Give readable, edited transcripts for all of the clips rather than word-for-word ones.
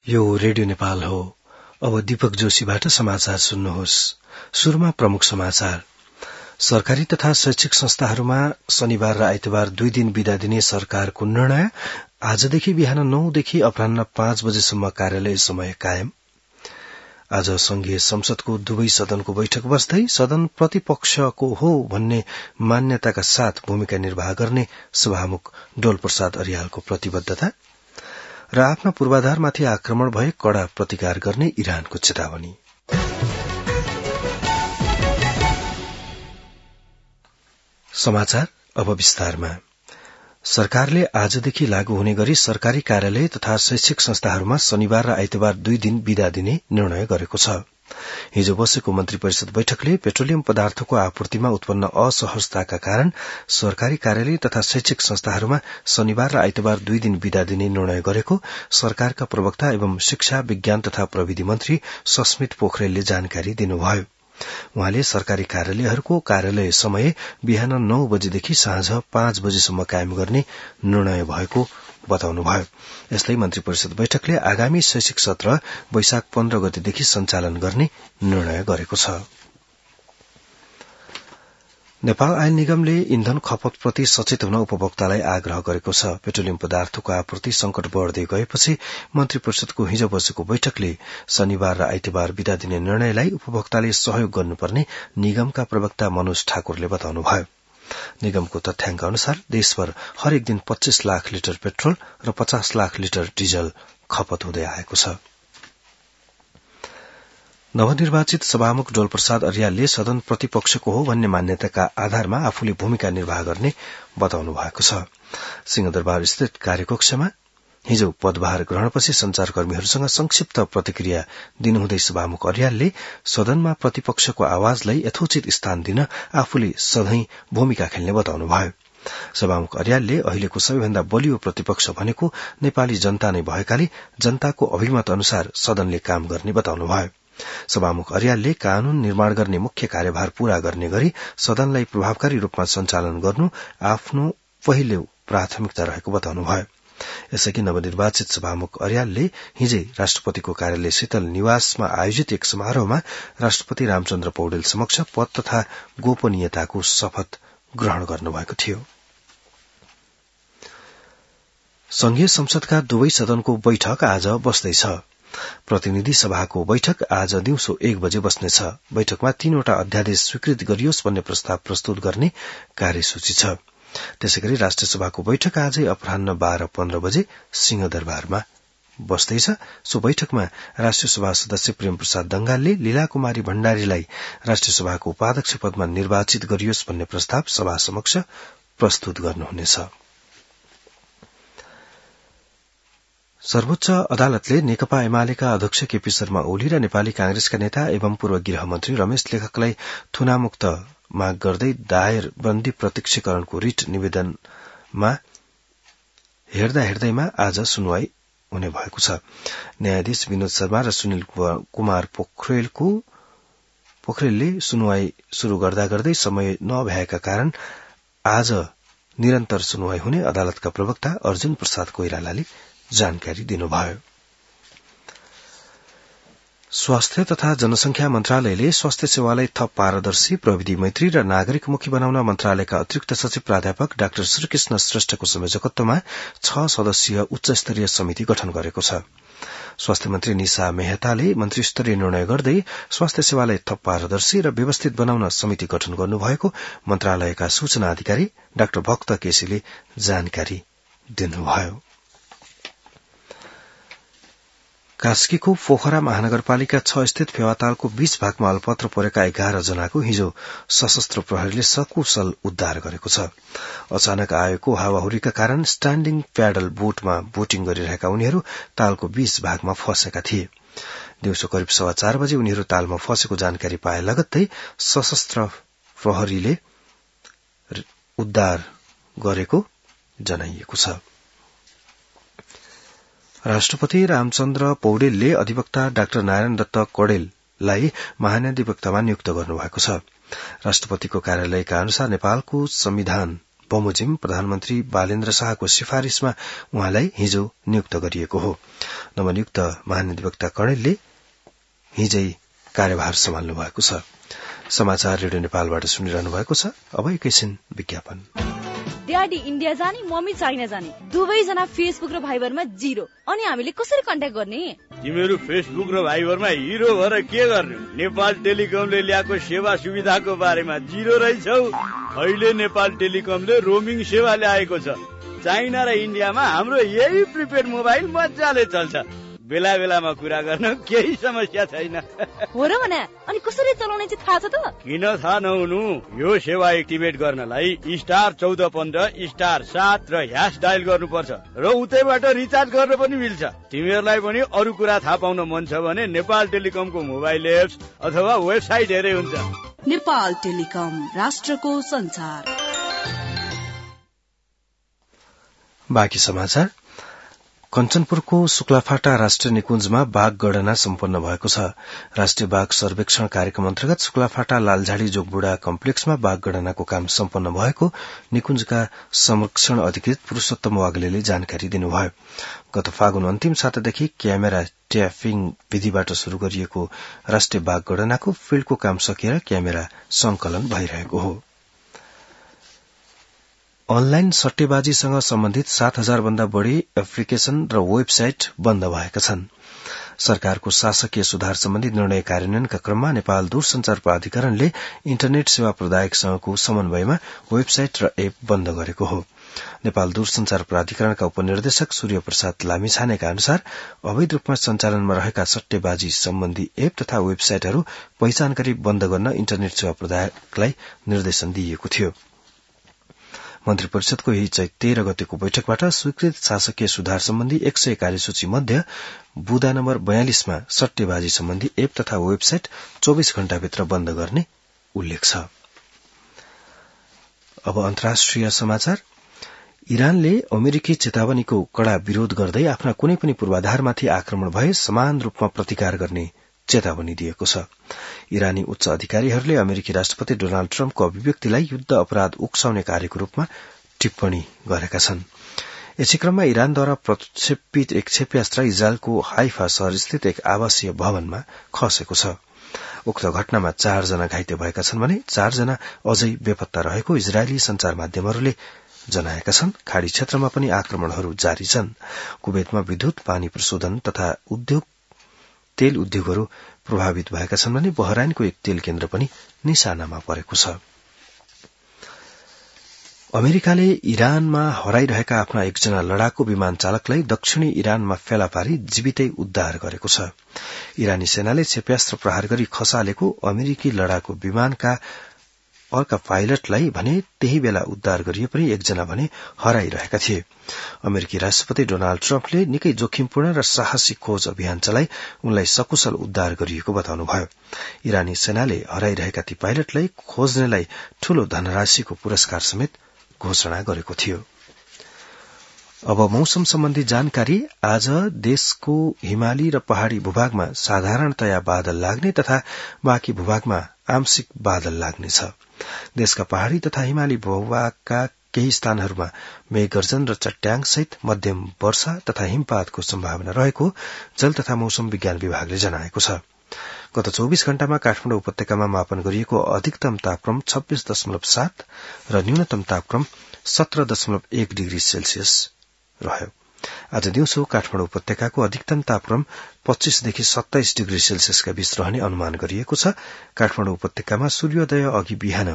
यो रेडियो नेपाल हो। अब दीपक जोशीबाट समाचार सुन्नुहोस्। सुरुमा प्रमुख समाचार। सरकारी तथा शैक्षिक संस्थाहरूमा शनिबार र आइतबार 2 दिन बिदा दिने सरकारको निर्णय। आजदेखि बिहान 9 देखि अपराह्न 5 बजेसम्म कार्यालय समय कायम। आज संघीय संसदको दुवै सदनको बैठक बस्दै सदन प्रतिपक्षको हो भन्ने मान्यताका साथ भूमिका निर्वाह गर्ने सभामुख डोलप्रसाद अर्यालको प्रतिबद्धता र आफ्ना पूर्वाधारमाथि आक्रमण भए कड़ा प्रतिकार गर्ने इरानको चेतावनी। समाचार अब विस्तारमा। सरकारले आजदेखि लागू हुने गरी सरकारी कार्यालय तथा शैक्षिक संस्थाहरूमा शनिबार र आइतबार 2 दिन बिदा दिने निर्णय गरेको छ। हिजो बसेको मन्त्री परिषद बैठकले पेट्रोलियम पदार्थको आपूर्तिमा उत्पन्न असहजताका कारण सरकारी कार्यालय तथा शैक्षिक संस्थाहरूमा शनिबार र आइतबार 2 दिन बिदा दिने निर्णय गरेको सरकारका प्रवक्ता एवं शिक्षा विज्ञान तथा प्रविधि मन्त्री सस्मित पोखरेलले जानकारी दिनुभयो। उहाँले सरकारी कार्यालयहरूको कार्यालय समय बिहान 9 बजेदेखि साँझ 5 बजेसम्म कायम गर्ने निर्णय भएको बताउनुभयो। यस्तै मन्त्री परिषद बैठकले आगामी शैक्षिक सत्र वैशाख 15 गतेदेखि सञ्चालन गर्ने निर्णय गरेको छ। नेपाल आयल निगमले इन्धन खपतप्रति सचेत हुन उपभोक्तालाई आग्रह गरेको छ। पेट्रोलियम पदार्थको आपूर्ति संकट बढ़दै गएपछि मन्त्री परिषदको हिजो बसेको बैठकले शनिबार र आइतबार बिदा दिने निर्णयलाई उपभोक्ताले सहयोग गर्नुपर्ने निगमका प्रवक्ता मनोज ठाकुरले बताउनुभयो। निगमको तथ्याङ्क अनुसार देशभर हरेक दिन 25 लाख लिटर पेट्रोल र 50 लाख लिटर डिजल खपत हुँदै आएको छ। नवनिर्वाचित सभामुख डोलप्रसाद अर्यालले सदन प्रतिपक्षको हो भन्ने मान्यताका आधारमा आफूले भूमिका निर्वाह गर्ने बताउनु भएको छ। सिंहदरबार स्थित कार्यकक्षमा हिजो पदभार ग्रहणपछि संचारकर्मीहरूसँग संक्षिप्त प्रतिक्रिया दिनुहुँदै सभामुख अर्यालले सदनमा प्रतिपक्षको आवाजलाई यथोचित स्थान दिन आफूले सधैं भूमिका खेल्ने बताउनुभयो। सभामुख अर्यालले अहिलेको सबैभन्दा बलियो प्रतिपक्ष भनेको नेपाली जनता नै भएकाले जनताको अभिमत अनुसार सदनले काम गर्ने बताउनुभयो। सभामुख अर्यालले कानून निर्माण गर्ने मुख्य कार्यभार पूरा गर्ने गरी सदनलाई प्रभावकारी रूपमा सञ्चालन गर्नु आफ्नो पहिलो प्राथमिकता रहेको बताउनुभयो। यसअघि नवनिर्वाचित सभामुख अर्यालले हिजै राष्ट्रपतिको कार्यालय शीतल निवासमा आयोजित एक समारोहमा राष्ट्रपति रामचन्द्र पौडेल समक्ष पद तथा गोपनीयताको शपथ ग्रहण गर्नुभएको थियो। संघीय संसदका दुवै सदनको बैठक आज बस्दैछ। प्रतिनिधि सभाको बैठक आज दिउँसो 1 बजे बस्नेछ। बैठकमा 3वटा अध्यादेश स्वीकृत गरियोस् भन्ने प्रस्ताव प्रस्तुत गर्ने कार्यसूची छ। त्यसैगरी राष्ट्रिय सभाको बैठक आजै अपराह्न 12:15 बजे सिंहदरबारमा बस्दैछ। सो बैठकमा राष्ट्रिय सभा सदस्य प्रेम प्रसाद दंगालले लीला कुमारी भण्डारीलाई राष्ट्रिय सभाको उपाध्यक्ष पदमा निर्वाचित गरियोस् भन्ने प्रस्ताव सभा समक्ष प्रस्तुत गर्नुहुनेछ। सर्वोच्च अदालतले नेकपा एमालेका अध्यक्ष केपी शर्मा ओली र नेपाली कांग्रेसका नेता एवं पूर्व गृहमन्त्री रमेश लेखकलाई थुनामुक्त माग गर्दै दायर बन्दी प्रत्यक्षीकरणको रिट निवेदनमा हेर्दैमा आज सुनवाई हुने भएको छ। न्यायाधीश विनोद शर्मा र सुनिल कुमार पोखरेलले सुनवाई शुरू गर्दै समय नभएका कारण आज निरन्तर सुनवाई हुने अदालतका प्रवक्ता अर्जुन प्रसाद कोइरालाले जानकारी दिनुभयो। स्वास्थ्य तथा जनसंख्या मन्त्रालयले स्वास्थ्य सेवालाई थप पारदर्शी, प्रविधि मैत्री र नागरिकमुखी बनाउन मन्त्रालयका अतिरिक्त सचिव प्राध्यापक डाक्टर श्रीकृष्ण श्रेष्ठको संयोजकत्वमा 6 सदस्यीय उच्च स्तरीय समिति गठन गरेको छ। स्वास्थ्य मन्त्री निशा मेहताले मन्त्री स्तरीय निर्णय गर्दै स्वास्थ्य सेवालाई थप पारदर्शी र व्यवस्थित बनाउन समिति गठन गर्नुभएको मन्त्रालयका सूचना अधिकारी डाक्टर भक्त केसीले जानकारी दिनुभयो। कास्कीको पोखरा महानगरपालिका 6 स्थित फेवातालको 20 भागमा अलपत्र परेका 11 जनाको हिजो सशस्त्र प्रहरीले सकुशल उद्धार गरेको छ। अचानक आएको हावाहुरीका कारण स्ट्याण्डिङ प्याडल बोटमा बोटिङ गरिरहेका उनीहरू तालको 20 भागमा फँसेका थिए। दिउँसो करिब 4:15 बजे उनीहरू तालमा फँसेको जानकारी पाए लगत्तै सशस्त्र प्रहरीले उद्धार गरेको जनाइएको छ। राष्ट्रपति रामचन्द्र पौडेलले अधिवक्ता डाक्टर नारायण दत्त कौडेललाई महान्यायाधिवक्तामा नियुक्त गर्नुभएको छ। राष्ट्रपतिको कार्यालयका अनुसार नेपालको संविधान बमोजिम प्रधानमन्त्री बालेन्द्र शाहको सिफारिशमा उहाँलाई हिजो नियुक्त गरिएको हो। नवनियुक्त महाधिवक्ता कणेलले हिजै कार्यभार सम्हाल्नु भएको छ। समाचार रेडियो नेपालबाट सुनिरहनु भएको छ। अब एकैछिन विज्ञापन। ड्याडी इन्डिया जाने, मम्मी चाइना जाने, दुवैजना फेसबुक र भाइबरमा 0। अनि हामीले कसरी कन्ट्याक्ट गर्ने? तिमीहरू फेसबुक र भाइबरमा हिरो भएर के गर्ने? नेपाल टेलिकमले ल्याएको सेवा सुविधाको बारेमा 0 रहेछौ। अहिले नेपाल टेलिकमले रोमिङ सेवा ल्याएको छ। चाइना र इन्डियामा हाम्रो यही प्रिपेड मोबाइल मजाले चल्छ। बेला बेलामा कुरा गर्न केही समस्या छैन। हो र भने अनि कसरी चलाउने चाहिँ थाहा छ त? किन थाहा नहुनु? यो सेवा एक्टिभेट गर्नलाई *1415 *7 र # डायल गर्नुपर्छ र उतैबाट रिचार्ज गर्न पनि मिल्छ। तिमीहरूलाई पनि अरू कुरा थाहा पाउन मन छ भने नेपाल टेलिकमको मोबाइल एप्स अथवा वेबसाइट हेरे हुन्छ। नेपाल टेलिकम, राष्ट्रको संचार। बाँकी समाचार। कञ्चनपुरको शुक्लाफाटा राष्ट्रिय निकुञ्जमा बाघ गणना सम्पन्न भएको छ। राष्ट्रिय बाघ सर्वेक्षण कार्यक्रम अन्तर्गत शुक्लाफाटा लालझाडी जोगबुढा कम्प्लेक्समा बाघ गणनाको काम सम्पन्न भएको निकुञ्जका संरक्षण अधिकृत पुरूषोत्तम वाग्लेले जानकारी दिनुभयो। गत फागुन अन्तिम सातादेखि क्यामेरा ट्यापिङ विधिबाट शुरू गरिएको राष्ट्रिय बाघ गणनाको फिल्डको काम सकिएर क्यामेरा संकलन भइरहेको हो। अनलाइन सट्टेबाजीसँग सम्बन्धित 7,000 भन्दा बढ़ी एप्लिकेशन र वेबसाइट बन्द भएका छन्। सरकारको शासकीय सुधार सम्बन्धी निर्णय कार्यान्वयनका क्रममा नेपाल दूरसञ्चार प्राधिकरणले इन्टरनेट सेवा प्रदायकसँगको समन्वयमा वेबसाइट र एप बन्द गरेको हो। नेपाल दूरसञ्चार प्राधिकरणका उपनिर्देशक सूर्य प्रसाद लामिछानेका अनुसार अवैध रूपमा सञ्चालनमा रहेका सट्टेबाजी सम्बन्धी एप तथा वेबसाइटहरू पहिचान गरी बन्द गर्न इन्टरनेट सेवा प्रदायकलाई निर्देशन दिइएको थियो। मन्त्री परिषदको यही चैत 13 गतेको बैठकबाट स्वीकृत शासकीय सुधार सम्बन्धी 100 कार्यसूची मध्ये बुँदा नम्बर 42 मा सट्टेबाजी सम्बन्धी एप तथा वेबसाइट 24 घण्टाभित्र बन्द गर्ने उल्लेख छ। अब अन्तर्राष्ट्रिय समाचार। इरानले अमेरिकी चेतावनीको कड़ा विरोध गर्दै आफ्ना कुनै पनि पूर्वाधारमाथि आक्रमण भए समान रूपमा प्रतिकार गर्ने चेतावनी दिएको छ। इरानी उच्च अधिकारीहरूले अमेरिकी राष्ट्रपति डोनाल्ड ट्रम्पको अभिव्यक्तिलाई युद्ध अपराध उक्साउने कार्यको रूपमा टिप्पणी गरेका छन्। यसै क्रममा इरानद्वारा प्रक्षेपित एक क्षेप्यास्त्र इजरायलको हाइफा शहर स्थित एक आवासीय भवनमा खसेको छ। उक्त घटनामा 4 जना घाइते भएका छन् भने 4 जना अझै बेपत्ता रहेको इजरायली संचार माध्यमहरूले जनाएका छन्। खाड़ी क्षेत्रमा पनि आक्रमणहरू जारी छन्। कुवेतमा विद्युत, पानी प्रशोधन तथा तेल उद्योगहरू प्रभावित भएका छन् भने बहराइनको एक तेल केन्द्र पनि निशानामा परेको छ। अमेरिकाले इरानमा हराइरहेका आफ्ना एकजना लडाकु विमान चालकलाई दक्षिणी इरानमा फेला पारी जीवितै उद्धार गरेको छ। इरानी सेनाले क्षेप्यास्त्र प्रहार गरी खसालेको अमेरिकी लडाकु विमानका अर्का पाइलटलाई भने त्यही बेला उद्धार गरिए पनि एकजना भने हराइरहेका थिए। अमेरिकी राष्ट्रपति डोनाल्ड ट्रम्पले निकै जोखिमपूर्ण र साहसी खोज अभियान चलाई उनलाई सकुशल उद्धार गरिएको बताउनुभयो। इरानी सेनाले हराइरहेका ती पाइलटलाई खोज्नेलाई ठूलो धनराशिको पुरस्कार समेत घोषणा गरेको थियो। अब मौसम सम्बन्धी जानकारी। आज देशको हिमाली र पहाड़ी भूभागमा साधारणतया बादल लाग्ने तथा बाँकी भूभागमा आंशिक बादल लाग्नेछ। देशका पहाड़ी तथा हिमाली भूभागका केही स्थानहरूमा मेघगर्जन र चट्याङ सहित मध्यम वर्षा तथा हिमपातको सम्भावना रहेको जल तथा मौसम विज्ञान विभागले जनाएको छ। गत 24 घण्टामा काठमाडौँ उपत्यकामा मापन गरिएको अधिकतम तापक्रम 26.7 र न्यूनतम तापक्रम 17.1 डिग्री सेल्सियस रह्यो। आज दिउँसो काठमाडौँ उपत्यकाको अधिकतम तापक्रम 25 देखि 27 डिग्री सेल्सियसका बीच रहने अनुमान गरिएको छ। काठमाडौँ उपत्यकामा सूर्योदय अघि बिहान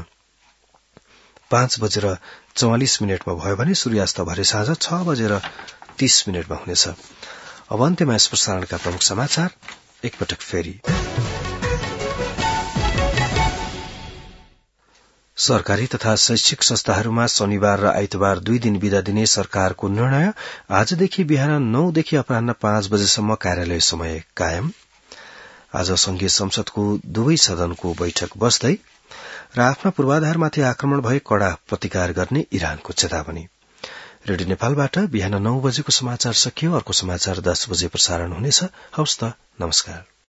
5:44 भयो भने सूर्यास्त भरे साँझ 6:30 हुनेछ। अब अन्त्यमा यस प्रसारणका प्रमुख समाचार एकपटक फेरि। सरकारी तथा शैक्षिक संस्थाहरूमा शनिबार र आइतबार 2 दिन बिदा दिने सरकारको निर्णय। आजदेखि बिहान 9 देखि अपराह्न 5 बजेसम्म कार्यालय समय कायम। आज संघीय संसदको दुवै सदनको बैठक बस्दै र आफ्ना पूर्वाधारमाथि आक्रमण भए कड़ा प्रतिकार गर्ने इरानको चेतावनी। रेडियो नेपालबाट बिहान 9 बजेको समाचार सकियो। अर्को समाचार 10 बजे प्रसारण हुनेछ। हवस् त, नमस्कार।